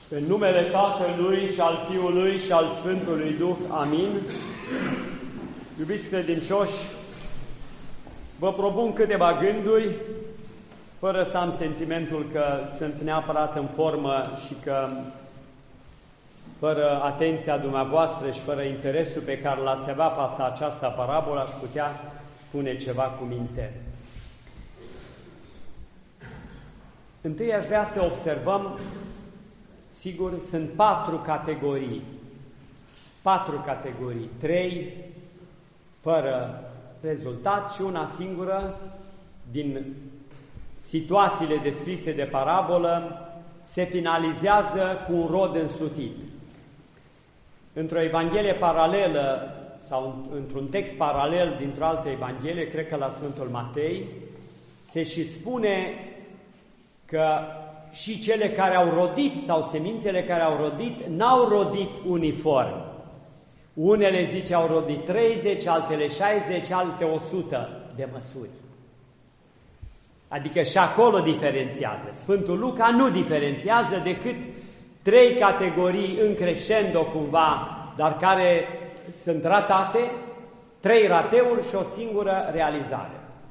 În numele Tatălui și al Fiului și al Sfântului Duh. Amin. Iubiți credincioși, vă propun câteva gânduri, fără să am sentimentul că sunt neapărat în formă și că fără atenția dumneavoastră și fără interesul pe care l-ați avea față această parabolă, aș putea spune ceva cu minte. Întâi aș vrea să observăm, sigur, sunt 4 categorii. 4 categorii, 3 fără rezultat și una singură din situațiile descrise de parabolă se finalizează cu un rod însutit. Într-o evanghelie paralelă sau într-un text paralel dintr-o altă evanghelie, cred că la Sfântul Matei, se și spune că și cele care au rodit sau semințele care au rodit n-au rodit uniform. Unele, zice, au rodit 30, altele 60, alte 100 de măsuri. Adică și acolo diferențiază. Sfântul Luca nu diferențiază decât 3 categorii în crescendo cumva, dar care sunt ratate, 3 rateuri și o singură realizare.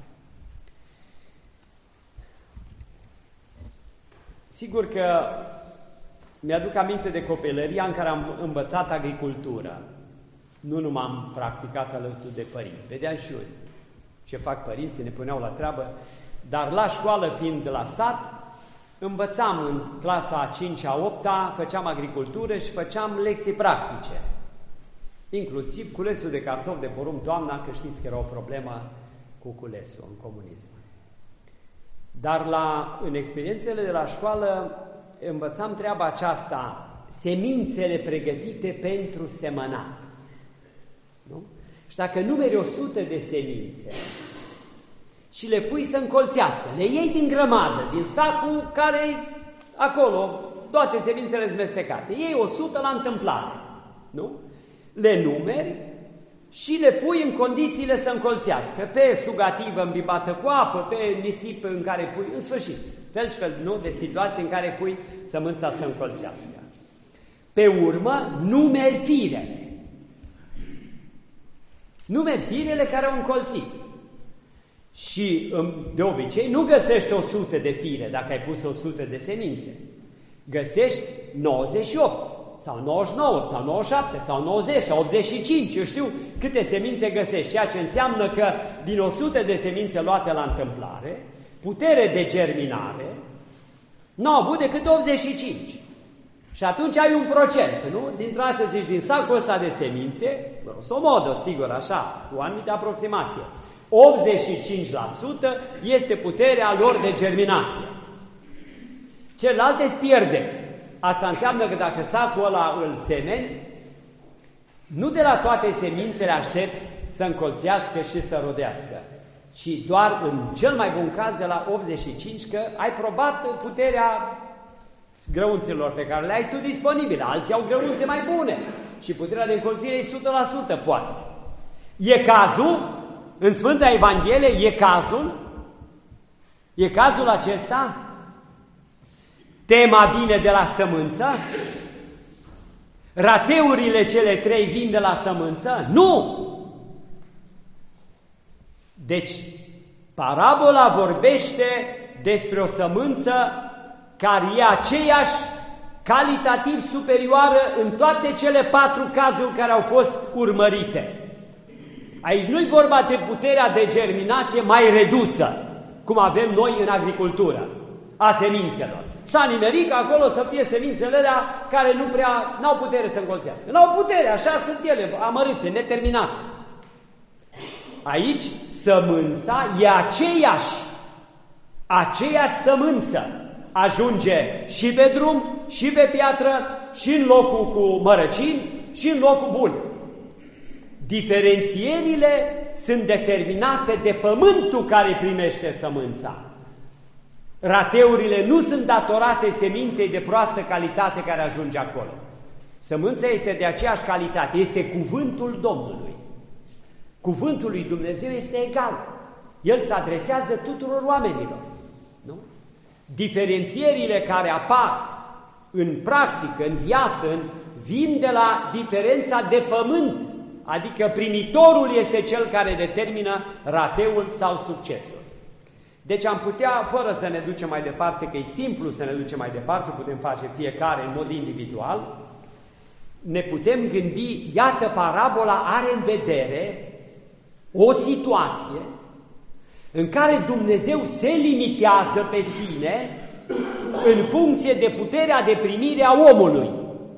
Sigur că mi-aduc aminte de copilăria în care am învățat agricultură. Nu numai am practicat alături de părinți. Vedeam și eu ce fac părinții, ne puneau la treabă. Dar la școală, fiind la sat, învățam în clasa a 5-a, 8-a, făceam agricultură și făceam lecții practice. Inclusiv culesul de cartofi de porumb toamna, că știți că era o problemă cu culesul în comunism. Dar în experiențele de la școală învățam treaba aceasta, semințele pregătite pentru semănat. Nu? Și dacă numeri 100 de semințe și le pui să încolțească, le iei din grămadă, din sacul care acolo, toate semințele zmestecate, iei 100 la întâmplare, nu? Le numeri și le pui în condițiile să încolțească, pe sugativă îmbibată cu apă, pe nisip în care pui, în sfârșit, fel și fel, nu, de situații în care pui sămânța să încolțească. Pe urmă, numeri firele. Numeri firele care au încolțit. Și, de obicei, nu găsești 100 de fire dacă ai pus 100 de semințe. Găsești 98. Sau 99, sau 97, sau 90, sau 85, eu știu câte semințe găsești, ceea ce înseamnă că din 100 de semințe luate la întâmplare, putere de germinare n-au avut decât 85. Și atunci ai un procent, nu? Dintr-o dată zici, din sacul ăsta de semințe, grosomodă, sigur, așa, cu o anumită aproximație, 85% este puterea lor de germinație. Celelalte îți pierde. Asta înseamnă că dacă sacul ăla îl semeni, nu de la toate semințele aștepți să încolțească și să rodească, ci doar în cel mai bun caz de la 85, că ai probat puterea grăunților pe care le ai tu disponibile. Alții au grăunțe mai bune și puterea de încolțire e 100% poate. E cazul, în Sfânta Evanghelie, e cazul acesta? Tema vine de la sămânță? Rateurile cele 3 vin de la sămânță? Nu! Deci, parabola vorbește despre o sămânță care e aceeași, calitativ superioară în toate cele 4 cazuri care au fost urmărite. Aici nu-i vorba de puterea de germinație mai redusă, cum avem noi în agricultură, a semințelor. S-a nimerit acolo să fie semințele alea care nu prea n-au putere să încolțească. N-au putere, așa sunt ele, amărâte, neterminate. Aici sămânța e aceeași sămânță. Ajunge și pe drum, și pe piatră, și în locul cu mărăcini, și în locul bun. Diferențierile sunt determinate de pământul care primește sămânța. Rateurile nu sunt datorate seminței de proastă calitate care ajunge acolo. Sămânța este de aceeași calitate, este cuvântul Domnului. Cuvântul lui Dumnezeu este egal. El se adresează tuturor oamenilor. Nu? Diferențierile care apar în practică, în viață, vin de la diferența de pământ, adică primitorul este cel care determină rateul sau succesul. Deci am putea, fără să ne ducem mai departe, că e simplu să ne ducem mai departe, putem face fiecare în mod individual, ne putem gândi, iată, parabola are în vedere o situație în care Dumnezeu se limitează pe sine în funcție de puterea de primire a omului.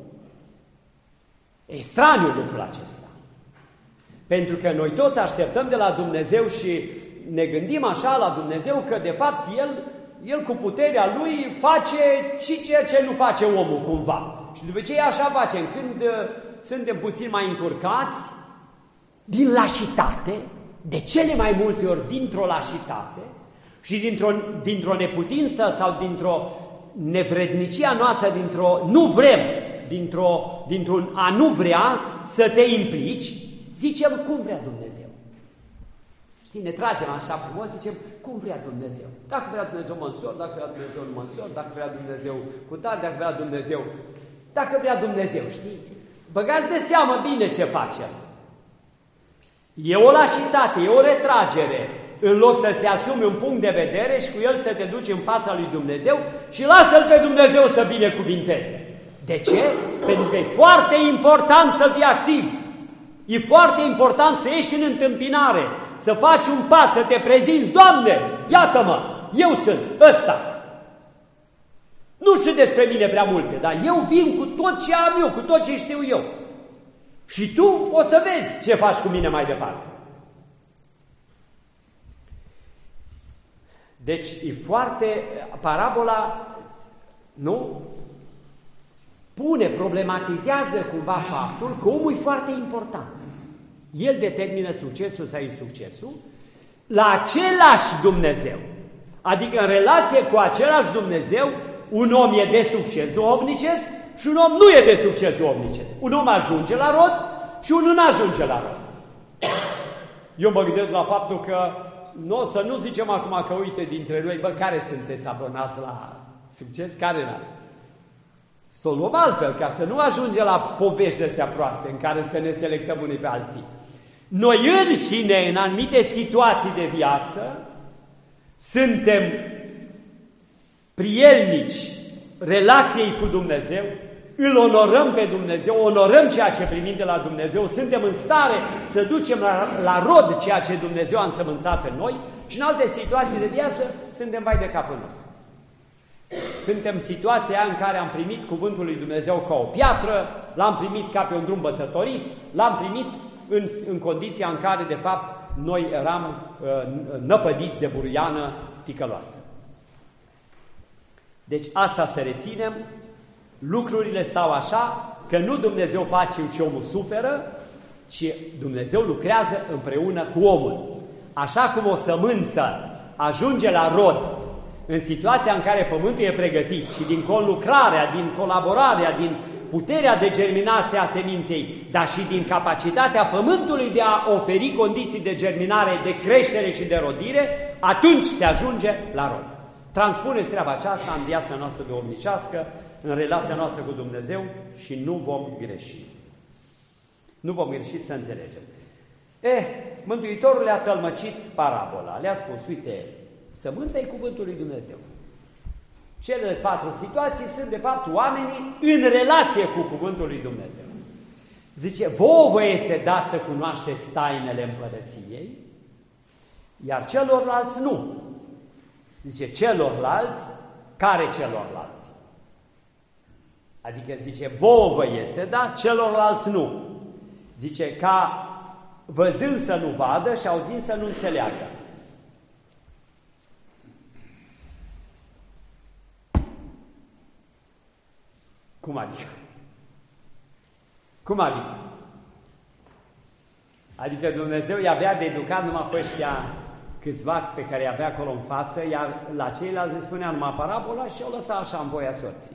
E straniu lucrul acesta. Pentru că noi toți așteptăm de la Dumnezeu și ne gândim așa la Dumnezeu că de fapt El cu puterea Lui face și ceea ce nu face omul cumva. Și după ce așa facem, când suntem puțin mai încurcați, din lașitate, de cele mai multe ori dintr-o lașitate și dintr-o neputință sau dintr-o nevrednicia noastră, nu vrem, dintr-un a nu vrea să te implici, zicem cum vrea Dumnezeu. Știi, ne tragem așa frumos, zicem cum vrea Dumnezeu. Dacă vrea Dumnezeu mă însor, dacă vrea Dumnezeu nu mă însor, dacă vrea Dumnezeu cu tare, dacă vrea Dumnezeu... Dacă vrea Dumnezeu, știi? Băgați de seamă bine ce facem. E o lașitate, e o retragere, în loc să se asume un punct de vedere și cu el să te duci în fața lui Dumnezeu și lasă-L pe Dumnezeu să binecuvinteze. De ce? Pentru că e foarte important să fii activ. E foarte important să ieși în întâmpinare, să faci un pas, să te prezinți. Doamne, iată-mă, eu sunt ăsta. Nu știu despre mine prea multe, dar eu vin cu tot ce am eu, cu tot ce știu eu. Și tu o să vezi ce faci cu mine mai departe. Deci e foarte... Parabola, nu? problematizează cumva faptul că omul e foarte important. El determină succesul sau insuccesul la același Dumnezeu. Adică în relație cu același Dumnezeu, un om e de succes duhovnicesc și un om nu e de succes duhovnicesc. Un om ajunge la rod și unul nu ajunge la rod. Eu mă gândesc la faptul că să nu zicem acum că uite dintre noi, care sunteți abonați la succes, care la... Să o luăm altfel, ca să nu ajunge la povești astea proaste în care să ne selectăm unii pe alții. Noi înșine, în anumite situații de viață, suntem prielnici relației cu Dumnezeu, îl onorăm pe Dumnezeu, onorăm ceea ce primim de la Dumnezeu, suntem în stare să ducem la rod ceea ce Dumnezeu a însămânțat în noi și în alte situații de viață suntem vai de capul nostru. Suntem situația în care am primit cuvântul lui Dumnezeu ca o piatră, l-am primit ca pe un drum bătătorit, l-am primit în condiția în care, de fapt, noi eram năpădiți de buruiană ticăloasă. Deci asta să reținem, lucrurile stau așa, că nu Dumnezeu face și omul suferă, ci Dumnezeu lucrează împreună cu omul. Așa cum o sămânță ajunge la rod în situația în care pământul e pregătit și din conlucrarea, din colaborarea, din puterea de germinație a seminței, dar și din capacitatea pământului de a oferi condiții de germinare, de creștere și de rodire, atunci se ajunge la rod. Transpuneți treaba aceasta în viața noastră duhovnicească, în relația noastră cu Dumnezeu și nu vom greși. Nu vom greși să înțelegem. Mântuitorul le-a tălmăcit parabola, le-a spus, uite, sămânța e cuvântul lui Dumnezeu. Cele 4 situații sunt, de fapt, oamenii în relație cu cuvântul lui Dumnezeu. Zice, vouă vă este dat să cunoașteți tainele împărăției, iar celorlalți nu. Zice, celorlalți, care celorlalți? Adică zice, vouă vă este dat, celorlalți nu. Zice, ca văzând să nu vadă și auzind să nu înțeleagă. Cum adică? Cum adică? Adică Dumnezeu i-avea de educat numai pe ăștia câțiva pe care i-avea acolo în față, iar la ceilalți îi spunea numai parabola și o lăsa așa în voia sorții.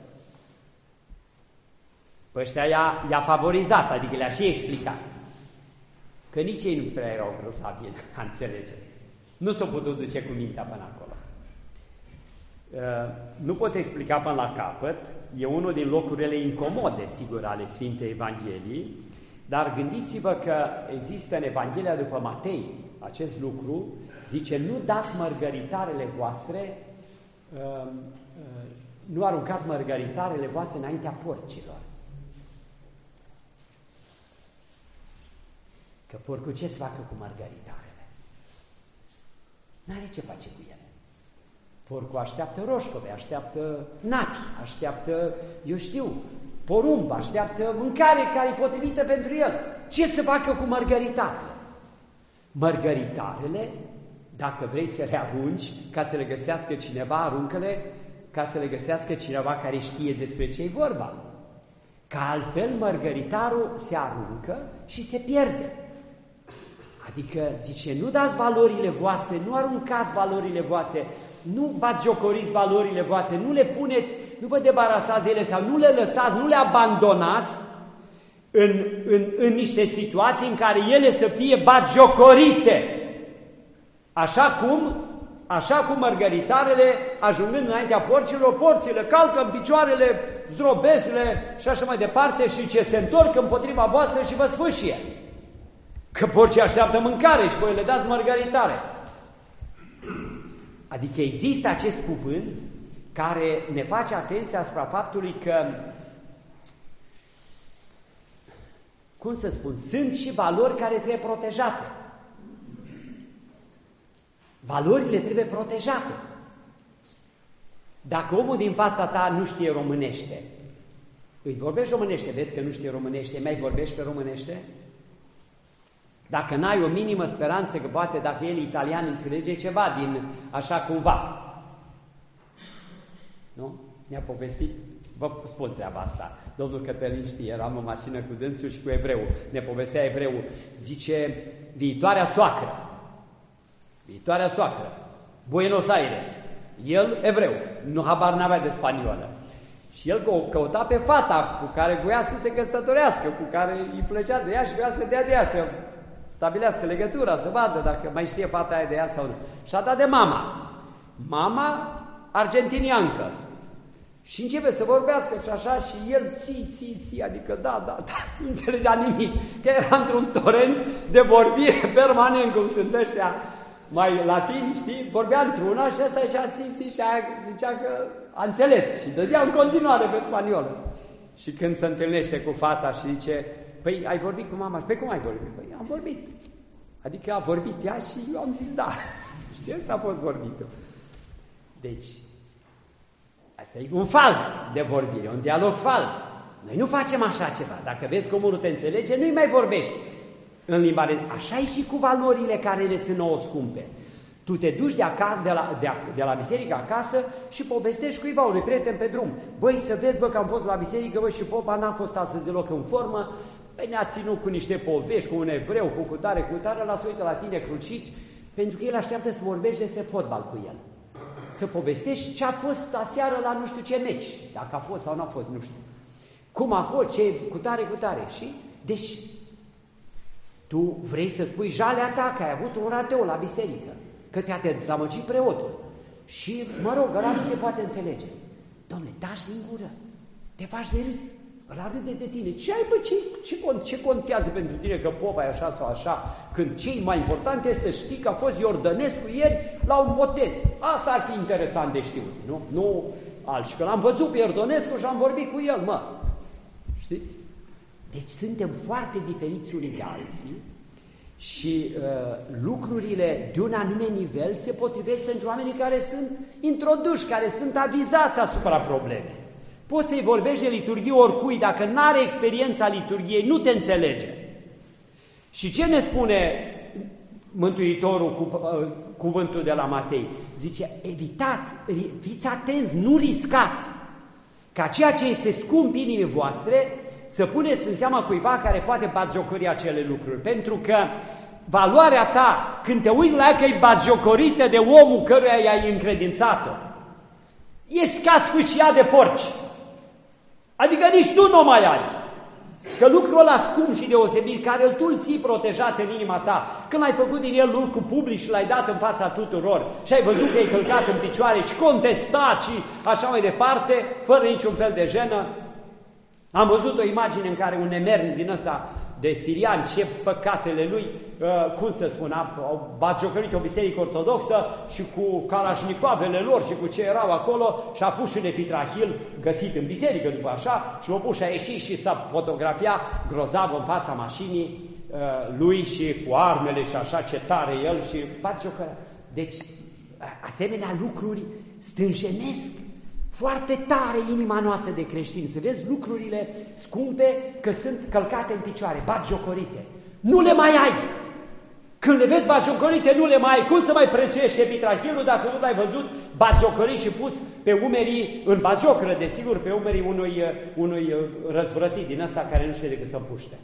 Pe ăștia i-a favorizat, adică le-a și explicat. Că nici ei nu prea erau grosavi a înțelege. Nu s-au putut duce cu mintea până acolo. Nu pot explica până la capăt, e unul din locurile incomode, sigur, ale Sfintei Evangheliei, dar gândiți-vă că există în Evanghelia după Matei acest lucru, zice, nu dați mărgăritarele voastre, nu aruncați mărgăritarele voastre înaintea porcilor. Că porcul ce să facă cu mărgăritarele? N-are ce face cu ele. Porcul așteaptă roșcove, așteaptă napi, așteaptă, eu știu, porumb, așteaptă mâncare care e potrivită pentru el. Ce să facă cu mărgăritarele? Mărgăritarele, dacă vrei să le arunci, ca să le găsească cineva, aruncă-le, ca să le găsească cineva care știe despre ce e vorba. Că altfel mărgăritarul se aruncă și se pierde. Adică, zice, nu dați valorile voastre, nu aruncați valorile voastre, nu batjocoriți valorile voastre, nu le puneți, nu vă debarasați de ele sau nu le lăsați, nu le abandonați în niște situații în care ele să fie batjocorite. Așa cum mărgăritarele, ajungând înaintea porcilor, porțile calcă în picioarele, zdrobesc-le și așa mai departe și ce se întorc împotriva voastră și vă sfâșie. Că porcii așteaptă mâncare și voi le dați mărgăritare. Adică există acest cuvânt care ne face atenția asupra faptului că, cum să spun, sunt și valori care trebuie protejate. Valorile trebuie protejate. Dacă omul din fața ta nu știe românește, îi vorbești românește, vezi că nu știe românește, mai vorbești pe românește? Dacă n-ai o minimă speranță că poate dacă el italian înțelege ceva din așa cumva. Nu? Ne-a povestit, vă spun treaba asta, domnul Cătălin știe, eram în mașină cu dânsul și cu evreul, ne povestea evreul, zice, viitoarea soacră, Buenos Aires, el evreu, nu habar n-avea de spaniolă. Și el căuta pe fata cu care voia să se căsătorească, cu care îi plăcea de ea și voia să dea de ea, să stabilească legătura, să vadă dacă mai știe fata aia de ea sau nu. Și a dat de mama. Mama argentiniancă. Și începe să vorbească și așa și el, si, adică da, nu înțelegea nimic. Că era într-un torent de vorbire permanent, cum sunt ăștia mai latini, știi? Vorbea într-una și ăsta ieșea si și aia zicea că a înțeles și dădea în continuare pe spaniolă. Și când se întâlnește cu fata și zice, păi ai vorbit cu mama? Păi cum ai vorbit? Păi am vorbit. Adică a vorbit ea și eu am zis da. Și ăsta a fost vorbitul. Deci, asta e un fals de vorbire, un dialog fals. Noi nu facem așa ceva. Dacă vezi că omul nu te înțelege, nu-i mai vorbești în limba. Așa e și cu valorile care ne sunt nouă scumpe. Tu te duci de la biserică acasă și povestești cuiva, unui prieten pe drum. Băi, să vezi, că am fost la biserică, bă, și popa n-a fost astăzi deloc în formă, băi, ne-a ținut cu niște povești, cu un evreu, cu cutare, la să uită la tine crucici, pentru că el așteaptă să vorbești despre fotbal cu el. Să povestești ce a fost aseară la nu știu ce meci, dacă a fost sau nu a fost, nu știu. Cum a fost, ce cutare. Și, deci, tu vrei să spui jalea ta că ai avut un rateu la biserică, că te-a dezamăgit preotul și, mă rog, ăla nu te poate înțelege. Dom'le, taci din gură, te faci de râs, ăla râde de tine. Ce ai, bă, ce contează pentru tine că popa e așa sau așa, când ce mai important este să știi că a fost Iordănescu ieri la un botez. Asta ar fi interesant de știut, nu? Nu altceva. Că l-am văzut pe Iordănescu și am vorbit cu el, mă. Știți? Deci suntem foarte diferiți unii de alții și lucrurile de un anume nivel se potrivesc pentru oamenii care sunt introduși, care sunt avizați asupra problemei. Poți să-i vorbești de liturghie oricui, dacă n-are experiența liturghiei, nu te înțelege. Și ce ne spune Mântuitorul cu cuvântul de la Matei? Zice, evitați, fiți atenți, nu riscați ca ceea ce este scump inimii voastre să puneți în seama cuiva care poate batjocori acele lucruri. Pentru că valoarea ta, când te uiți la ea că e batjocorită de omul căruia i-ai încredințat-o, ești ca sfâșia de porci. Adică nici tu nu mai ai. Că lucrul ăla scump și deosebit, care tu îl ții protejat în inima ta, când ai făcut din el lucru public și l-ai dat în fața tuturor și ai văzut că e călcat în picioare și contestat și așa mai departe, fără niciun fel de jenă. Am văzut o imagine în care un nemernic din ăsta de sirian, ce păcatele lui, cum să spun, au batjocărit o biserică ortodoxă și cu calașnicoavele lor și cu ce erau acolo și a pus și un epitrahil găsit în biserică după așa și l-a pus și a ieșit și s-a fotografiat grozav în fața mașinii lui și cu armele și așa, ce tare el și batjocărea. Deci, asemenea lucruri stânjenesc foarte tare inima noastră de creștini, să vezi lucrurile scumpe că sunt călcate în picioare, batjocorite. Nu le mai ai! Când le vezi batjocorite, nu le mai ai. Cum să mai prețuiești epitrahilul dacă nu l-ai văzut batjocorit și pus pe umerii, în batjocără, desigur, pe umerii unui răzvrătit din ăsta care nu știe decât să împuște.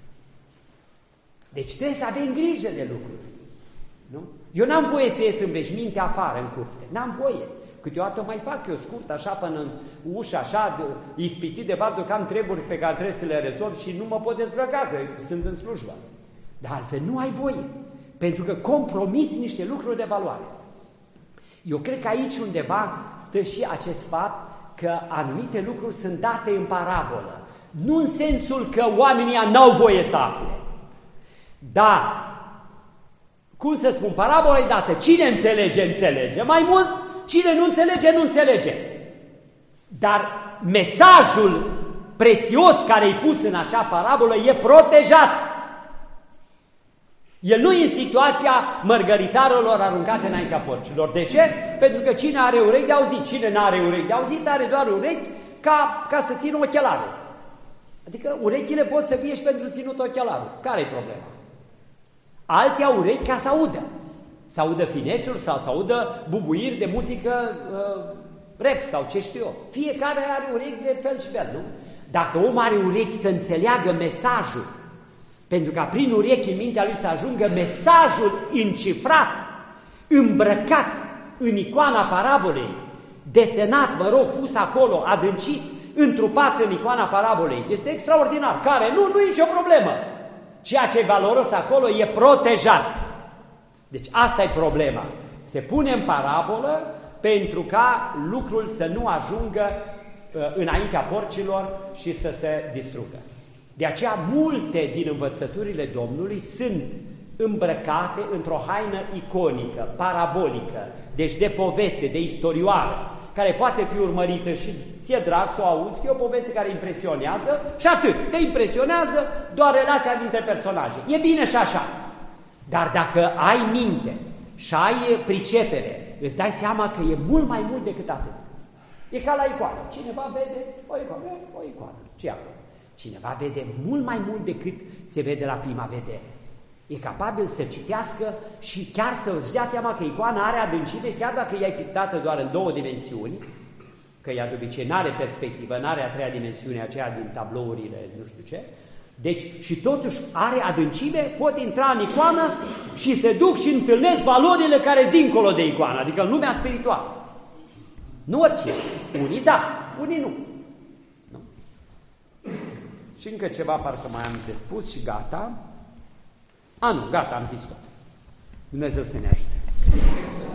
Deci trebuie să avem grijă de lucruri. Nu? Eu n-am voie să ies în veșminte afară, în curte. N-am voie. Câteodată mai fac eu scurt, așa, până în ușă, așa, ispitit de faptul că am treburi pe care trebuie să le rezolv și nu mă pot dezbrăca, că sunt în slujbă. Dar altfel nu ai voie, pentru că compromiți niște lucruri de valoare. Eu cred că aici undeva stă și acest fapt că anumite lucruri sunt date în parabolă. Nu în sensul că oamenii n-au voie să afle. Dar, cum să spun, parabola e dată. Cine înțelege, înțelege. Mai mult, cine nu înțelege, nu înțelege. Dar mesajul prețios care e pus în acea parabolă e protejat. El nu e în situația mărgăritarilor aruncate înaintea porcilor. De ce? Pentru că cine are urechi de auzit, cine nu are urechi de auzit, are doar urechi ca să țină ochelarul. Adică urechile pot să fie și pentru ținut ochelarul. Care e problema? Alții au urechi ca să audă. Să audă finețuri sau să audă bubuiri de muzică rap sau ce știu eu. Fiecare are urechi de fel și fel, nu? Dacă omul are urechi să înțeleagă mesajul, pentru ca prin urechi în mintea lui să ajungă mesajul încifrat, îmbrăcat în icoana parabolei, desenat, pus acolo, adâncit, întrupat în icoana parabolei. Este extraordinar. Care nu e nicio problemă. Ceea ce e valoros acolo e protejat. Deci asta e problema. Se pune în parabolă pentru ca lucrul să nu ajungă înaintea porcilor și să se distrugă. De aceea multe din învățăturile Domnului sunt îmbrăcate într-o haină iconică, parabolică, deci de poveste, de istorioară, care poate fi urmărită și ție drag să o auzi, că e o poveste care impresionează și atât. Te impresionează doar relația dintre personaje. E bine și așa. Dar dacă ai minte și ai pricepere, îți dai seama că e mult mai mult decât atât. E ca la icoană. Cineva vede o icoană. Ce acolo? Cineva vede mult mai mult decât se vede la prima vedere. E capabil să citească și chiar să îți dea seama că icoana are adâncime, chiar dacă ea e pictată doar în două dimensiuni, că ea de obicei n-are perspectivă, n-are a treia dimensiune, aceea din tablourile, nu știu ce. Deci, și totuși are adâncime, pot intra în icoană și se duc și întâlnesc valorile care sunt dincolo de icoană, adică în lumea spirituală. Nu oricine. Unii da, unii nu. Nu? Și încă ceva, parcă mai am de spus și gata. Nu, gata, am zis tot. Dumnezeu să ne ajute.